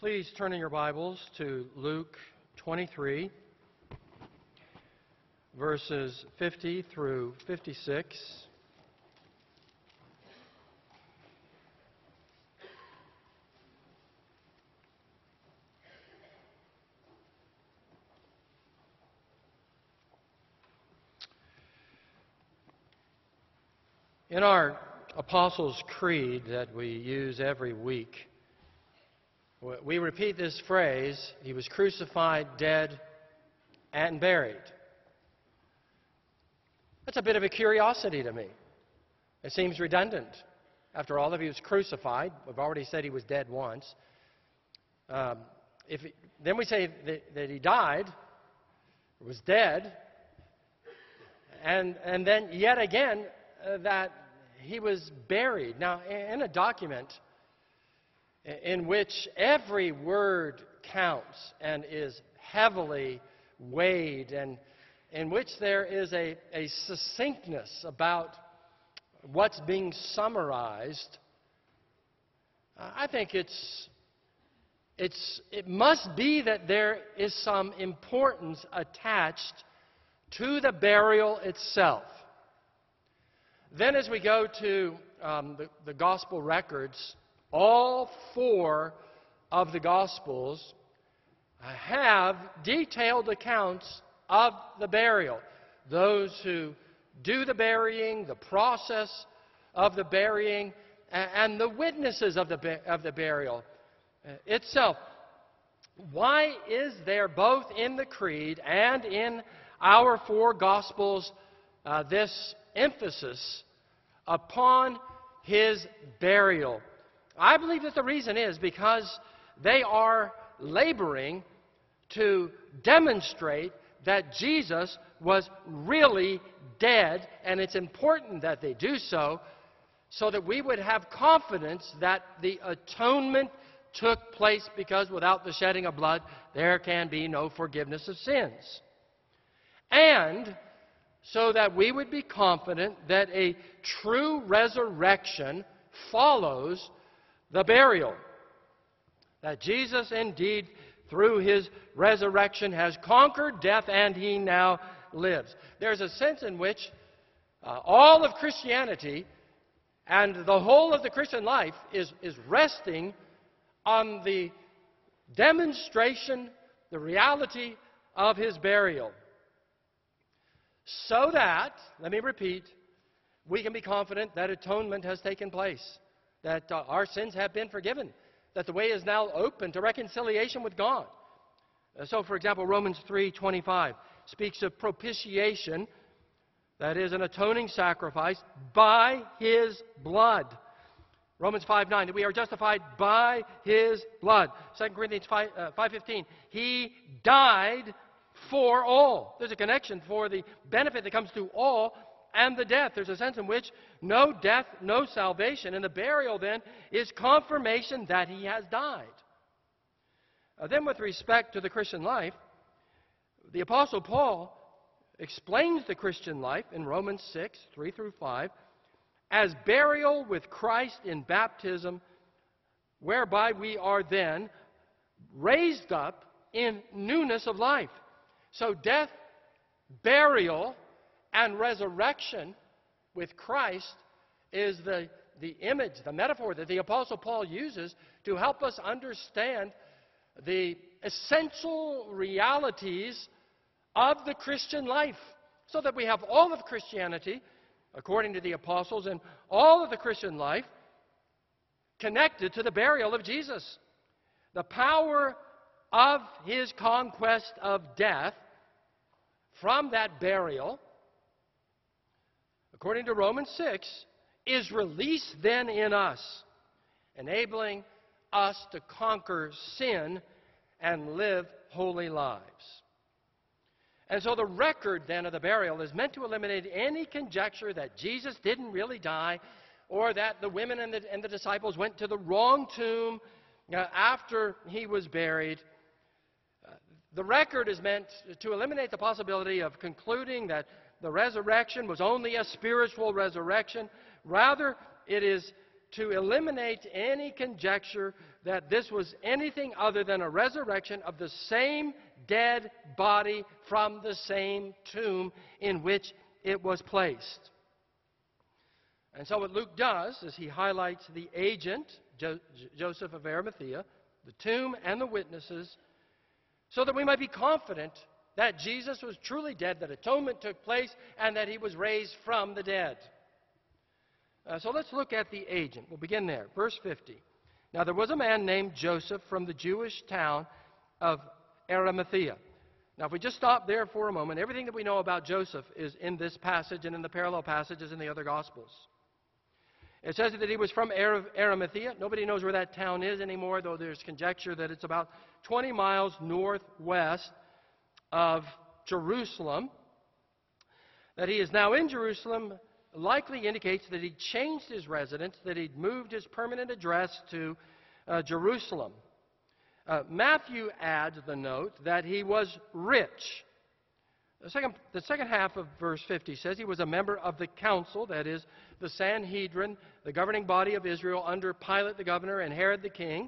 Please turn in your Bibles to Luke 23, verses 50 through 56. In our Apostles' Creed that we use every week, we repeat this phrase, "He was crucified, dead, and buried." That's a bit of a curiosity to me. It seems redundant. After all, if he was crucified, we've already said he was dead once. Then we say that he died, was dead, and then yet again that he was buried. Now, in a document in which every word counts and is heavily weighed, and in which there is a succinctness about what's being summarized, I think it must be that there is some importance attached to the burial itself. Then as we go to the gospel records, all four of the Gospels have detailed accounts of the burial. Those who do the burying, the process of the burying, and the witnesses of the burial itself. Why is there both in the Creed and in our four Gospels this emphasis upon his burial? I believe that the reason is because they are laboring to demonstrate that Jesus was really dead, and it's important that they do so that we would have confidence that the atonement took place, because without the shedding of blood, there can be no forgiveness of sins. And so that we would be confident that a true resurrection follows the burial. That Jesus indeed, through his resurrection, has conquered death and he now lives. There's a sense in which all of Christianity and the whole of the Christian life is resting on the demonstration, the reality of his burial. So that, let me repeat, we can be confident that atonement has taken place, that our sins have been forgiven, that the way is now open to reconciliation with God. So, for example, Romans 3:25 speaks of propitiation, that is an atoning sacrifice, by his blood. Romans 5:9, that we are justified by his blood. 2 Corinthians 5:15, he died for all. There's a connection for the benefit that comes to all and the death. There's a sense in which no death, no salvation. And the burial then is confirmation that he has died. Then with respect to the Christian life, the Apostle Paul explains the Christian life in Romans 6:3-5 as burial with Christ in baptism, whereby we are then raised up in newness of life. So death, burial, and resurrection with Christ is the image, the metaphor that the Apostle Paul uses to help us understand the essential realities of the Christian life, so that we have all of Christianity, according to the apostles, and all of the Christian life connected to the burial of Jesus. The power of his conquest of death from that burial, according to Romans 6, is released then in us, enabling us to conquer sin and live holy lives. And so the record then of the burial is meant to eliminate any conjecture that Jesus didn't really die, or that the women and the disciples went to the wrong tomb after he was buried. The record is meant to eliminate the possibility of concluding that the resurrection was only a spiritual resurrection. Rather, it is to eliminate any conjecture that this was anything other than a resurrection of the same dead body from the same tomb in which it was placed. And so what Luke does is he highlights the agent, Joseph of Arimathea, the tomb, and the witnesses, so that we might be confident that Jesus was truly dead, that atonement took place, and that he was raised from the dead. So let's look at the agent. We'll begin there. Verse 50. Now there was a man named Joseph from the Jewish town of Arimathea. Now if we just stop there for a moment, everything that we know about Joseph is in this passage and in the parallel passages in the other Gospels. It says that he was from Arimathea. Nobody knows where that town is anymore, though there's conjecture that it's about 20 miles northwest of Jerusalem. That he is now in Jerusalem likely indicates that he changed his residence, that he'd moved his permanent address to Jerusalem. Matthew adds the note that he was rich. The second half of verse 50 says he was a member of the council, that is, the Sanhedrin, the governing body of Israel under Pilate the governor and Herod the king,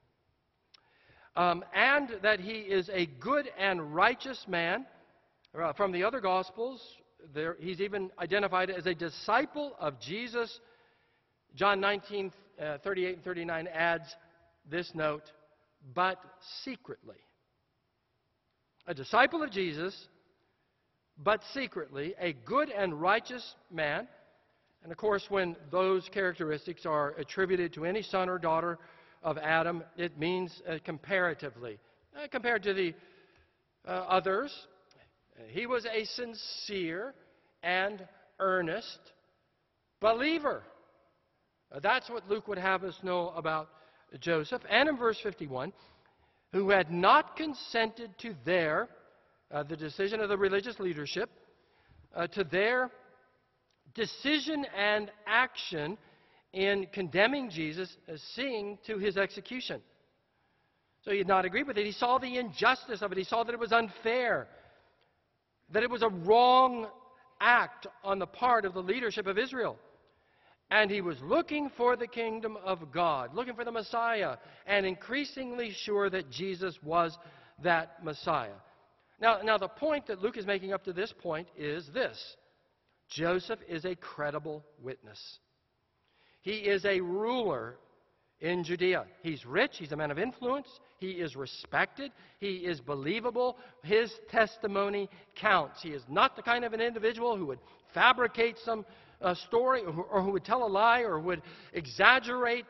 and that he is a good and righteous man. From the other Gospels, he's even identified as a disciple of Jesus. John 19:38 and 39 adds this note, but secretly. A disciple of Jesus, but secretly, a good and righteous man. And of course, when those characteristics are attributed to any son or daughter of Adam, it means comparatively. Compared to the others, he was a sincere and earnest believer. That's what Luke would have us know about Joseph. And in verse 51, who had not consented to the decision of the religious leadership, to their decision and action in condemning Jesus, seeing to his execution. So he did not agree with it. He saw the injustice of it. He saw that it was unfair, that it was a wrong act on the part of the leadership of Israel. And he was looking for the kingdom of God, looking for the Messiah, and increasingly sure that Jesus was that Messiah. Now, the point that Luke is making up to this point is this. Joseph is a credible witness. He is a ruler in Judea. He's rich. He's a man of influence. He is respected. He is believable. His testimony counts. He is not the kind of an individual who would fabricate some story or who would tell a lie or would exaggerate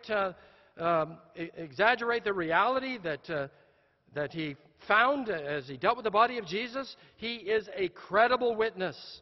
the reality that he found as he dealt with the body of Jesus. He is a credible witness.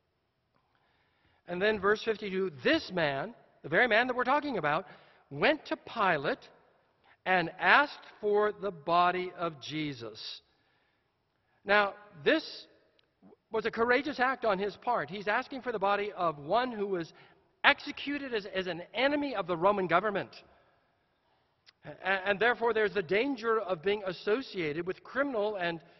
And then verse 52, this man, the very man that we're talking about, went to Pilate and asked for the body of Jesus. Now, this was a courageous act on his part. He's asking for the body of one who was executed as an enemy of the Roman government. And therefore, there's the danger of being associated with criminal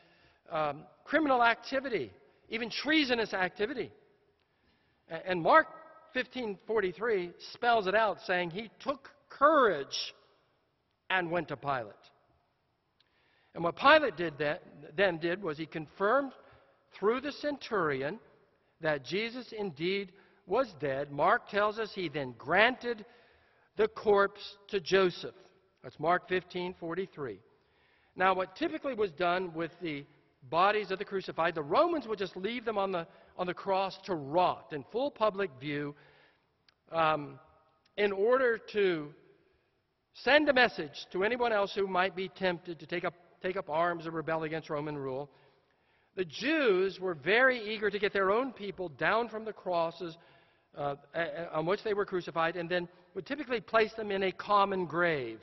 activity, even treasonous activity. And Mark 15:43 spells it out, saying he took courage and went to Pilate. And what Pilate did was he confirmed through the centurion that Jesus indeed was dead. Mark tells us he then granted the corpse to Joseph. That's Mark 15:43. Now, what typically was done with the bodies of the crucified, the Romans would just leave them on the cross to rot in full public view in order to send a message to anyone else who might be tempted to take up arms or rebel against Roman rule. The Jews were very eager to get their own people down from the crosses on which they were crucified, and then would typically place them in a common grave.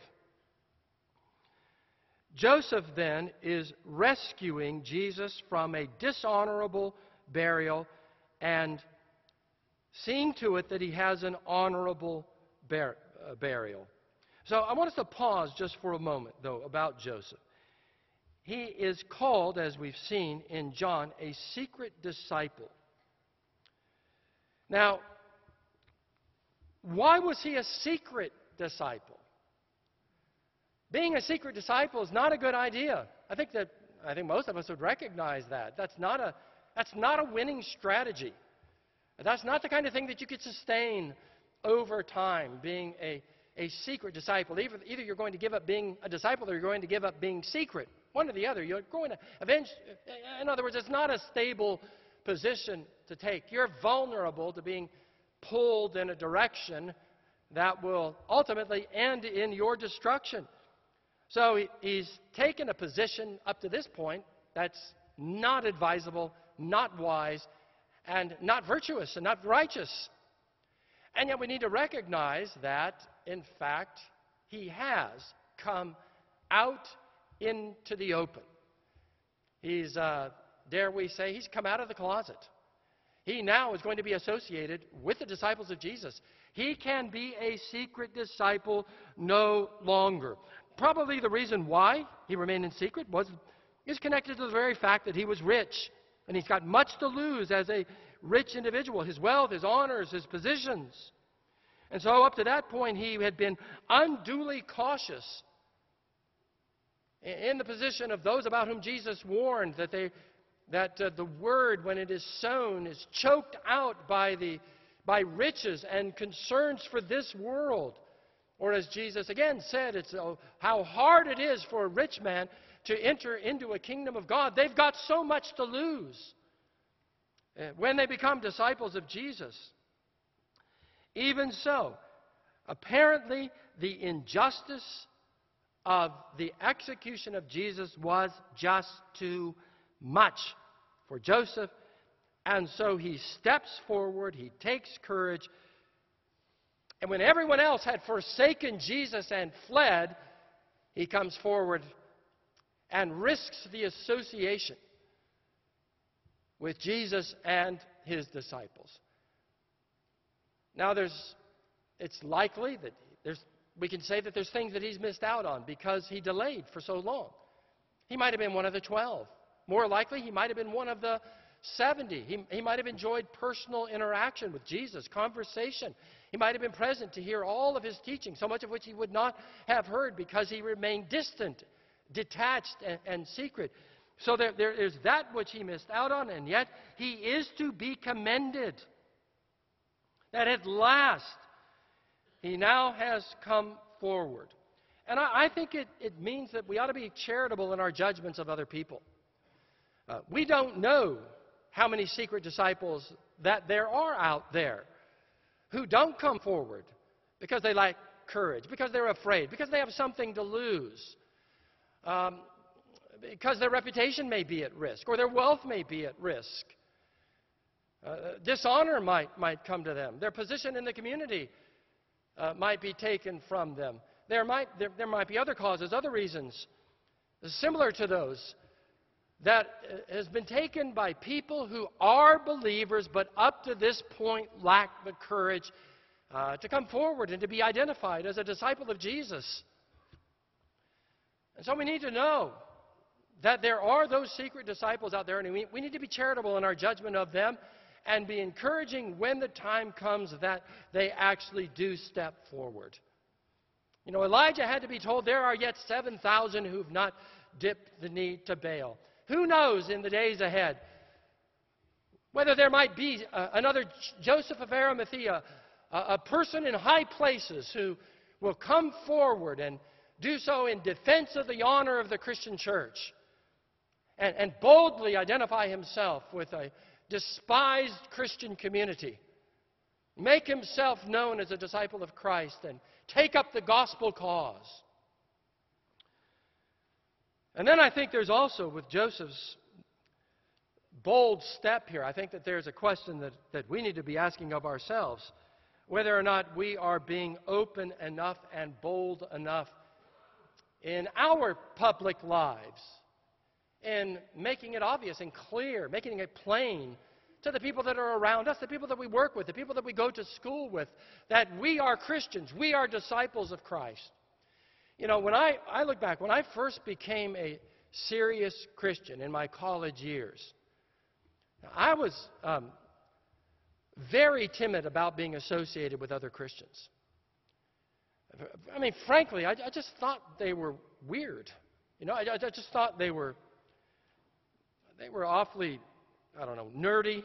Joseph then is rescuing Jesus from a dishonorable burial and seeing to it that he has an honorable burial. So I want us to pause just for a moment, though, about Joseph. He is called, as we've seen in John, a secret disciple. Now, why was he a secret disciple. Being a secret disciple is not a good idea. I think most of us would recognize that. That's not a winning strategy. That's not the kind of thing that you could sustain over time, being a secret disciple. Either you're going to give up being a disciple or you're going to give up being secret. One or the other. You're going to in other words, it's not a stable position to take. You're vulnerable to being pulled in a direction that will ultimately end in your destruction. So he's taken a position up to this point that's not advisable, not wise, and not virtuous, and not righteous. And yet we need to recognize that, in fact, he has come out into the open. He's, dare we say, he's come out of the closet. He now is going to be associated with the disciples of Jesus. He can be a secret disciple no longer. Probably the reason why he remained in secret is connected to the very fact that he was rich. And he's got much to lose as a rich individual. His wealth, his honors, his positions. And so up to that point, he had been unduly cautious in the position of those about whom Jesus warned that the word, when it is sown, is choked out by riches and concerns for this world. Or as Jesus again said, it's how hard it is for a rich man to enter into a kingdom of God. They've got so much to lose when they become disciples of Jesus. Even so, apparently the injustice of the execution of Jesus was just too much for Joseph, and so he steps forward, he takes courage, and when everyone else had forsaken Jesus and fled, he comes forward and risks the association with Jesus and his disciples. Now, it's likely that we can say that there's things that he's missed out on because he delayed for so long. He might have been one of the 12. More likely, he might have been one of the 70. He might have enjoyed personal interaction with Jesus, conversation. He might have been present to hear all of his teaching, so much of which he would not have heard because he remained distant, detached, and secret. So there is that which he missed out on, and yet he is to be commended. That at last, he now has come forward. And I think it means that we ought to be charitable in our judgments of other people. We don't know how many secret disciples that there are out there who don't come forward because they lack courage, because they're afraid, because they have something to lose, because their reputation may be at risk, or their wealth may be at risk. Dishonor might come to them. Their position in the community might be taken from them. There might be other causes, other reasons, similar to those that has been taken by people who are believers but up to this point lack the courage to come forward and to be identified as a disciple of Jesus. And so we need to know that there are those secret disciples out there, and we need to be charitable in our judgment of them and be encouraging when the time comes that they actually do step forward. You know, Elijah had to be told there are yet 7,000 who've not dipped the knee to Baal. Who knows in the days ahead whether there might be another Joseph of Arimathea, a person in high places who will come forward and do so in defense of the honor of the Christian church and boldly identify himself with a despised Christian community, make himself known as a disciple of Christ, and take up the gospel cause. And then I think there's also, with Joseph's bold step here, I think that there's a question that we need to be asking of ourselves, whether or not we are being open enough and bold enough in our public lives, in making it obvious and clear, making it plain to the people that are around us, the people that we work with, the people that we go to school with, that we are Christians, we are disciples of Christ. You know, when I look back, when I first became a serious Christian in my college years, I was very timid about being associated with other Christians. I mean, frankly, I just thought they were weird. I just thought they were awfully, I don't know, nerdy.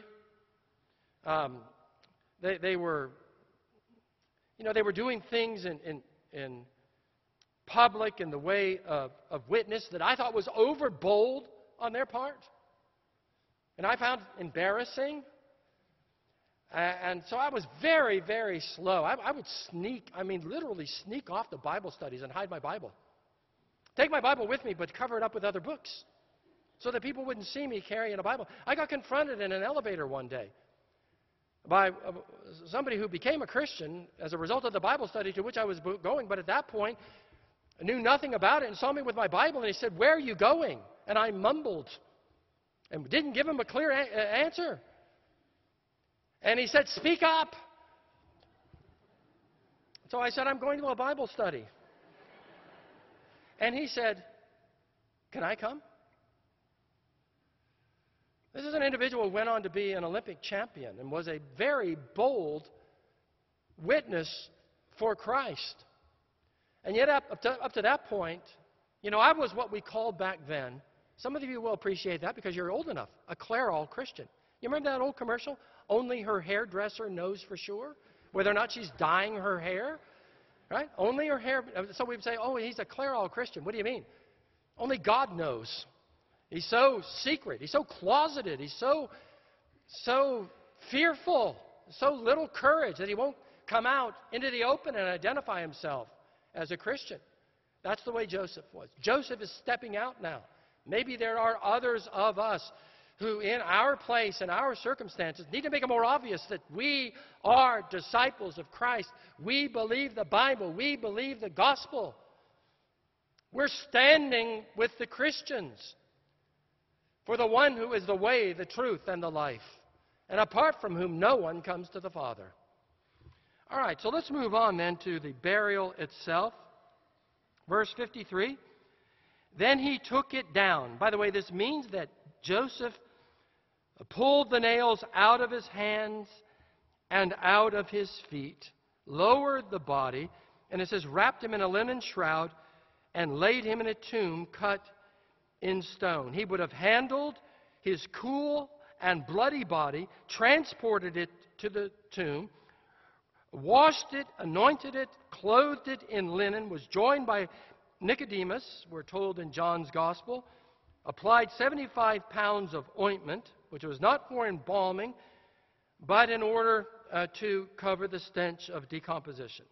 They were, they were doing things in public in the way of witness that I thought was overbold on their part, and I found embarrassing. And so I was very, very slow. I would literally sneak off the Bible studies and hide my Bible. Take my Bible with me, but cover it up with other books so that people wouldn't see me carrying a Bible. I got confronted in an elevator one day by somebody who became a Christian as a result of the Bible study to which I was going, but at that point I knew nothing about it, and saw me with my Bible, and he said, "Where are you going?" And I mumbled and didn't give him a clear answer. And he said, "Speak up." So I said, "I'm going to a Bible study." And he said, "Can I come?" This is an individual who went on to be an Olympic champion and was a very bold witness for Christ. And yet up to that point, I was what we called back then, some of you will appreciate that because you're old enough, a Clairol Christian. You remember that old commercial? Only her hairdresser knows for sure whether or not she's dyeing her hair. Right? Only her hair. So we'd say, "Oh, he's a Clairol Christian." What do you mean? Only God knows. He's so secret. He's so closeted. He's so fearful. So little courage that he won't come out into the open and identify himself as a Christian. That's the way Joseph was. Joseph is stepping out now. Maybe there are others of us who in our place and our circumstances need to make it more obvious that we are disciples of Christ. We believe the Bible. We believe the gospel. We're standing with the Christians for the one who is the way, the truth, and the life, and apart from whom no one comes to the Father. All right, so let's move on then to the burial itself. Verse 53, "Then he took it down." By the way, this means that Joseph pulled the nails out of his hands and out of his feet, lowered the body, and it says wrapped him in a linen shroud and laid him in a tomb cut in stone. He would have handled his cool and bloody body, transported it to the tomb, washed it, anointed it, clothed it in linen, was joined by Nicodemus, we're told in John's Gospel, applied 75 pounds of ointment, which was not for embalming, but in order to cover the stench of decomposition.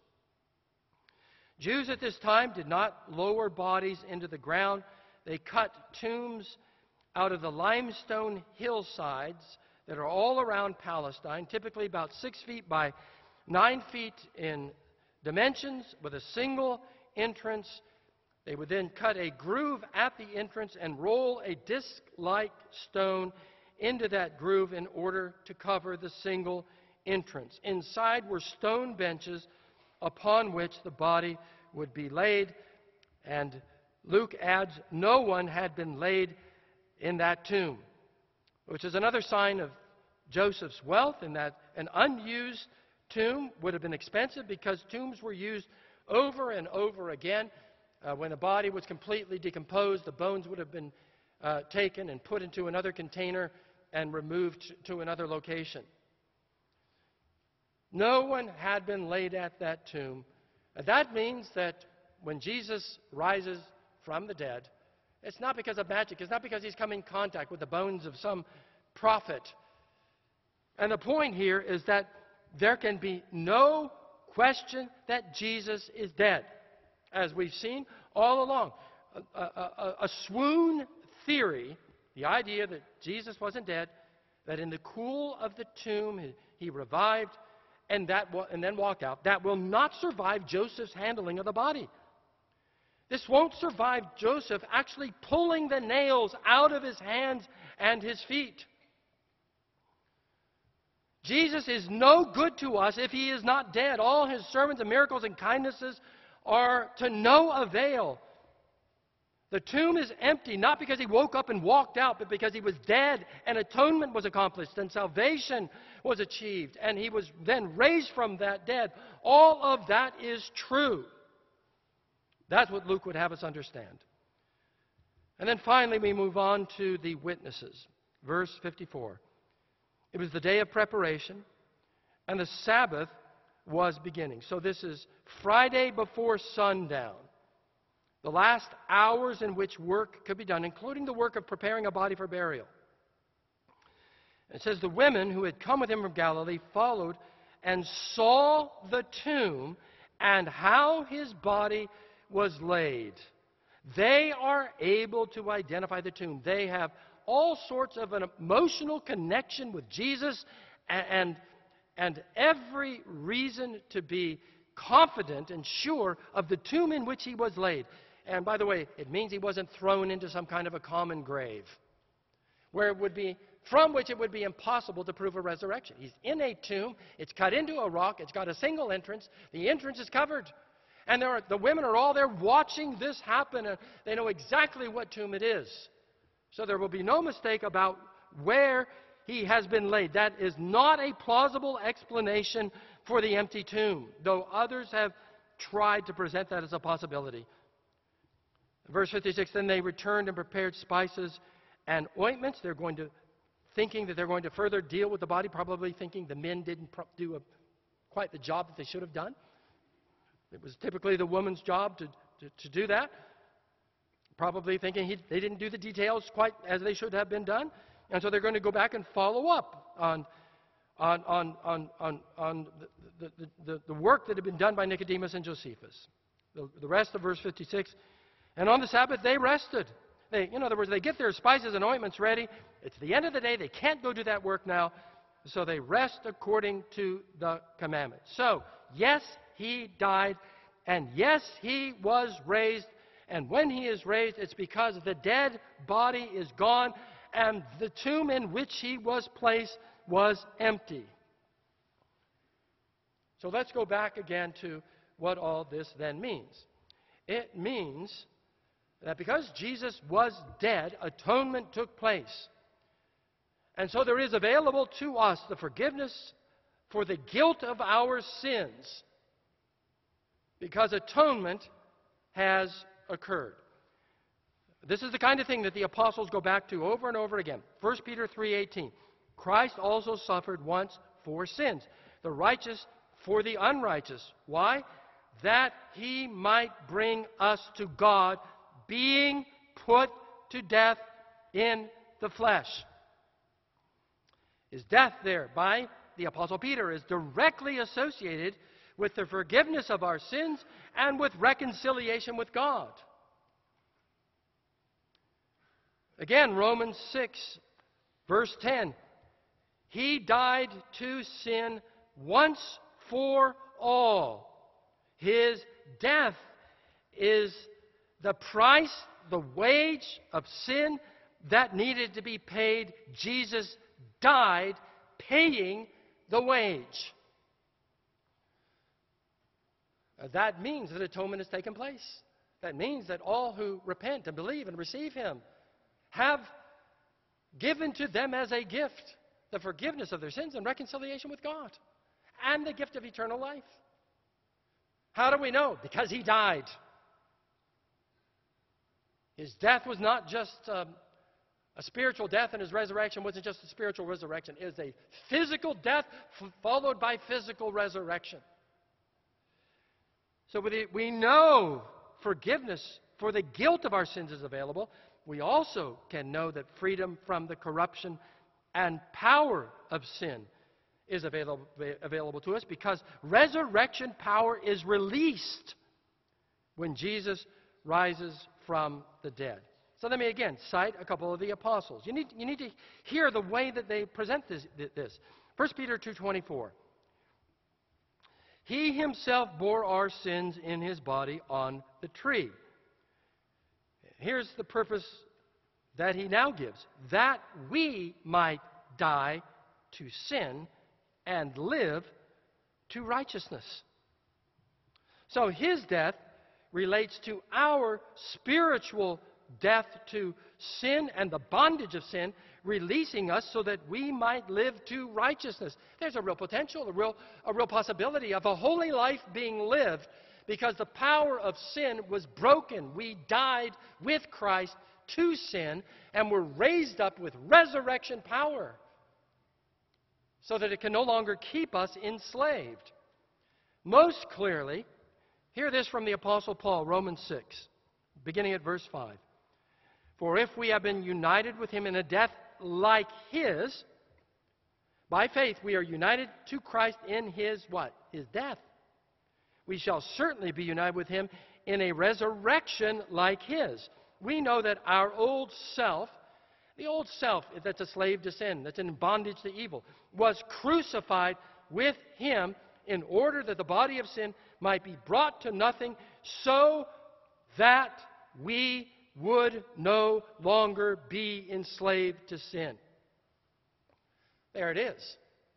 Jews at this time did not lower bodies into the ground. They cut tombs out of the limestone hillsides that are all around Palestine, typically about 6 feet by 9 feet in dimensions, with a single entrance. They would then cut a groove at the entrance and roll a disc-like stone into that groove in order to cover the single entrance. Inside were stone benches upon which the body would be laid, and Luke adds, no one had been laid in that tomb, which is another sign of Joseph's wealth, in that an unused tomb would have been expensive because tombs were used over and over again. When a body was completely decomposed, the bones would have been taken and put into another container and removed to another location. No one had been laid at that tomb. That means that when Jesus rises from the dead, it's not because of magic. It's not because he's come in contact with the bones of some prophet. And the point here is that there can be no question that Jesus is dead, as we've seen all along. A swoon theory, the idea that Jesus wasn't dead, that in the cool of the tomb he revived and then walked out, that will not survive Joseph's handling of the body. This won't survive Joseph actually pulling the nails out of his hands and his feet. Jesus is no good to us if he is not dead. All his sermons and miracles and kindnesses are to no avail. The tomb is empty, not because he woke up and walked out, but because he was dead, and atonement was accomplished, and salvation was achieved, and he was then raised from that dead. All of that is true. That's what Luke would have us understand. And then finally we move on to the witnesses. Verse 54. It was the day of preparation, and the Sabbath was beginning. So this is Friday before sundown. The last hours in which work could be done, including the work of preparing a body for burial. It says, the women who had come with him from Galilee followed and saw the tomb and how his body was laid. They are able to identify the tomb. They have all sorts of an emotional connection with Jesus and every reason to be confident and sure of the tomb in which he was laid. And by the way, it means he wasn't thrown into some kind of a common grave, from which it would be impossible to prove a resurrection. He's in a tomb. It's cut into a rock. It's got a single entrance. The entrance is covered. And the women are all there watching this happen, and they know exactly what tomb it is. So there will be no mistake about where he has been laid. That is not a plausible explanation for the empty tomb, though others have tried to present that as a possibility. Verse 56, then they returned and prepared spices and ointments. Thinking that they're going to further deal with the body, probably thinking the men didn't do quite the job that they should have done. It was typically the woman's job to do that. Probably thinking they didn't do the details quite as they should have been done. And so they're going to go back and follow up on the work that had been done by Nicodemus and Josephus. The rest of verse 56. And on the Sabbath they rested. In other words, they get their spices and ointments ready. It's the end of the day. They can't go do that work now. So they rest according to the commandment. So, yes, he died. And yes, he was raised. And when he is raised, it's because the dead body is gone. And the tomb in which he was placed was empty. So let's go back again to what all this then means. It means that because Jesus was dead, atonement took place. And so there is available to us the forgiveness for the guilt of our sins because atonement has occurred. This is the kind of thing that the apostles go back to over and over again. 1 Peter 3:18. Christ also suffered once for sins, the righteous for the unrighteous. Why? That he might bring us to God, being put to death in the flesh. His death there by the Apostle Peter is directly associated with the forgiveness of our sins and with reconciliation with God. Again, Romans 6, verse 10. He died to sin once for all. His death is the price, the wage of sin that needed to be paid. Jesus died paying the wage. That means that atonement has taken place. That means that all who repent and believe and receive him have given to them as a gift the forgiveness of their sins and reconciliation with God and the gift of eternal life. How do we know? Because he died. His death was not just a spiritual death, and his resurrection wasn't just a spiritual resurrection. It is a physical death followed by physical resurrection. So we know forgiveness for the guilt of our sins is available. We also can know that freedom from the corruption and power of sin is available to us because resurrection power is released when Jesus rises from the dead. So let me again cite a couple of the apostles. You need to hear the way that they present this. 1 Peter 2:24. He himself bore our sins in his body on the tree. Here's the purpose that he now gives, that we might die to sin and live to righteousness. So his death relates to our spiritual death to sin and the bondage of sin, releasing us so that we might live to righteousness. There's a real potential, a real possibility of a holy life being lived because the power of sin was broken. We died with Christ to sin and were raised up with resurrection power so that it can no longer keep us enslaved. Most clearly, hear this from the Apostle Paul, Romans 6, beginning at verse 5. For if we have been united with him in a death like his, by faith we are united to Christ in his what? His death. We shall certainly be united with him in a resurrection like his. We know that our old self, the old self that's a slave to sin, that's in bondage to evil, was crucified with him in order that the body of sin might be brought to nothing, so that we would no longer be enslaved to sin. There it is.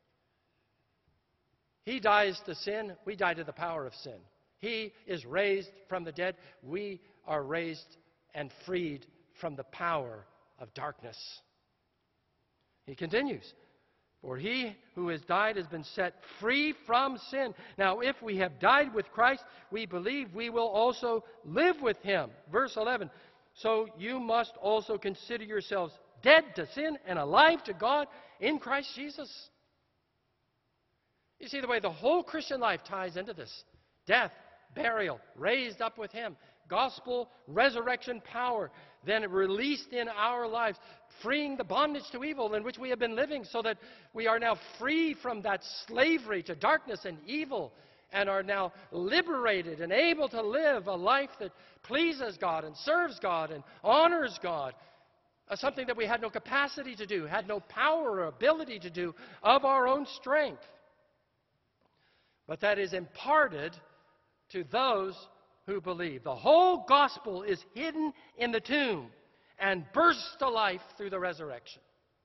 He dies to sin, we die to the power of sin. He is raised from the dead, we are raised and freed from the power of darkness. He continues, for he who has died has been set free from sin. Now, if we have died with Christ, we believe we will also live with him. Verse 11, so you must also consider yourselves dead to sin and alive to God in Christ Jesus. You see the way the whole Christian life ties into this. Death, burial, raised up with him. Gospel, resurrection power, then released in our lives, freeing the bondage to evil in which we have been living so that we are now free from that slavery to darkness and evil and are now liberated and able to live a life that pleases God and serves God and honors God. Something that we had no capacity to do, had no power or ability to do of our own strength. But that is imparted to those who believe. The whole gospel is hidden in the tomb and bursts to life through the resurrection.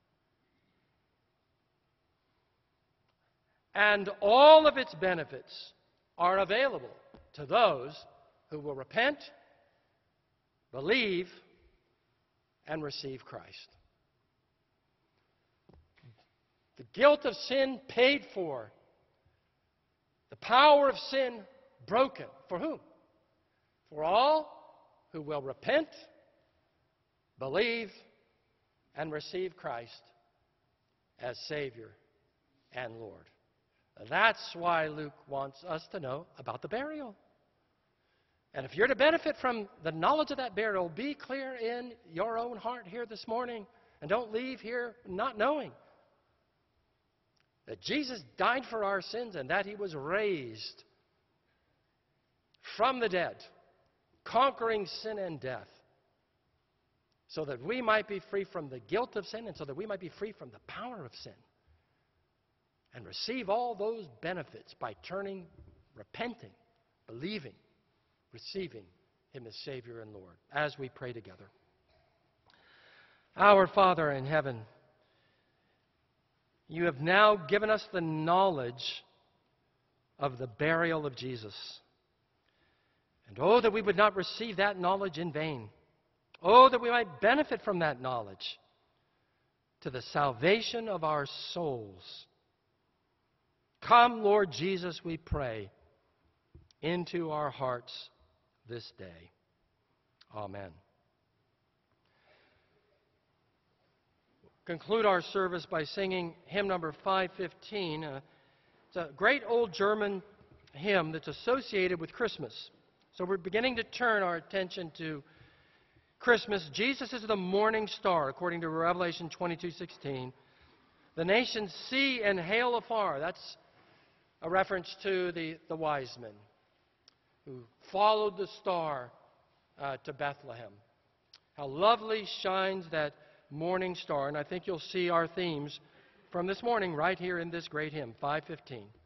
And all of its benefits are available to those who will repent, believe, and receive Christ. The guilt of sin paid for. The power of sin broken. For whom? For all who will repent, believe, and receive Christ as Savior and Lord. That's why Luke wants us to know about the burial. And if you're to benefit from the knowledge of that burial, be clear in your own heart here this morning. And don't leave here not knowing that Jesus died for our sins and that he was raised from the dead, conquering sin and death, so that we might be free from the guilt of sin and so that we might be free from the power of sin and receive all those benefits by turning, repenting, believing, receiving him as Savior and Lord, as we pray together. Our Father in heaven, you have now given us the knowledge of the burial of Jesus. And oh, that we would not receive that knowledge in vain. Oh, that we might benefit from that knowledge to the salvation of our souls. Come, Lord Jesus, we pray, into our hearts this day. Amen. Conclude our service by singing hymn number 515. It's a great old German hymn that's associated with Christmas. So we're beginning to turn our attention to Christmas. Jesus is the morning star, according to Revelation 22:16. The nations see and hail afar. That's a reference to the wise men who followed the star to Bethlehem. How lovely shines that morning star. And I think you'll see our themes from this morning right here in this great hymn, 515.